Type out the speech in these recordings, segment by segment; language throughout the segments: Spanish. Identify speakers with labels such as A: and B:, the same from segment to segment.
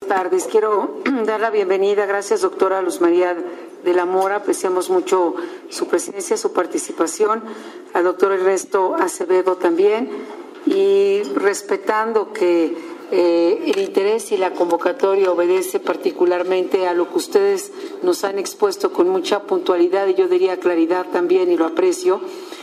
A: tardes. Quiero dar la bienvenida, gracias doctora Luz María de la Mora, apreciamos mucho su presencia, su participación, al doctor Ernesto Acevedo también, y respetando que el interés y la convocatoria obedece particularmente a lo que ustedes nos han expuesto con mucha puntualidad y yo diría claridad también, y lo aprecio,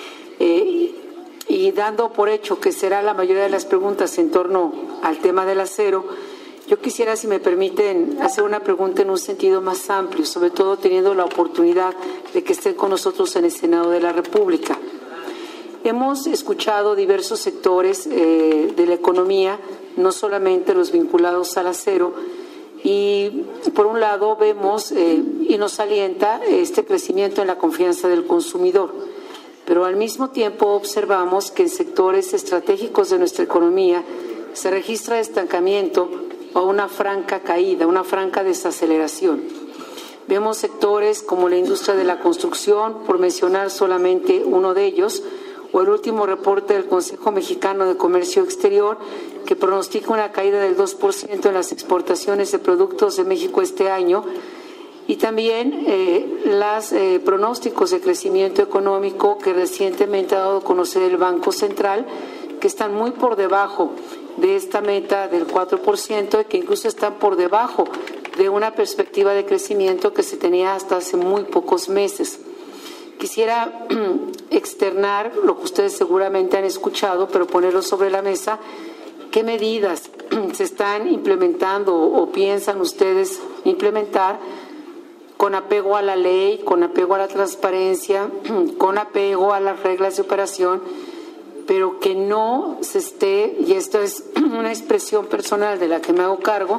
A: y dando por hecho que será la mayoría de las preguntas en torno al tema del acero, yo quisiera, si me permiten, hacer una pregunta en un sentido más amplio, sobre todo teniendo la oportunidad de que estén con nosotros en el Senado de la República. Hemos escuchado diversos sectores de la economía, no solamente los vinculados al acero, y por un lado vemos y nos alienta este crecimiento en la confianza del consumidor, pero al mismo tiempo observamos que en sectores estratégicos de nuestra economía se registra estancamiento o una franca caída, una franca desaceleración. Vemos sectores como la industria de la construcción, por mencionar solamente uno de ellos, o el último reporte del Consejo Mexicano de Comercio Exterior, que pronostica una caída del 2% en las exportaciones de productos de México este año, y también los pronósticos de crecimiento económico que recientemente ha dado a conocer el Banco Central, que están muy por debajo de esta meta del 4% y que incluso están por debajo de una perspectiva de crecimiento que se tenía hasta hace muy pocos meses. Quisiera externar lo que ustedes seguramente han escuchado, pero ponerlo sobre la mesa. ¿Qué medidas se están implementando o piensan ustedes implementar con apego a la ley, con apego a la transparencia, con apego a las reglas de operación, pero que no se esté, y esto es una expresión personal de la que me hago cargo,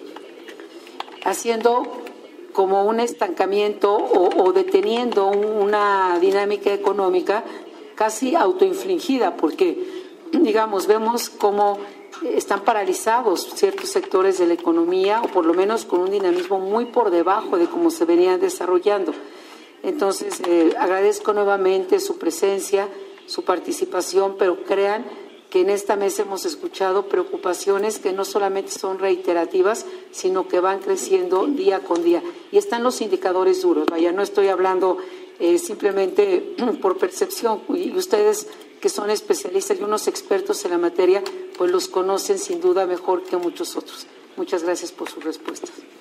A: haciendo como un estancamiento o deteniendo una dinámica económica casi autoinfligida, porque, digamos, vemos cómo están paralizados ciertos sectores de la economía, o por lo menos con un dinamismo muy por debajo de cómo se venían desarrollando. Entonces, agradezco nuevamente su presencia, su participación, pero crean que en esta mesa hemos escuchado preocupaciones que no solamente son reiterativas, sino que van creciendo día con día. Y están los indicadores duros. Vaya, no estoy hablando simplemente por percepción, y ustedes que son especialistas y unos expertos en la materia, pues los conocen sin duda mejor que muchos otros. Muchas gracias por sus respuestas.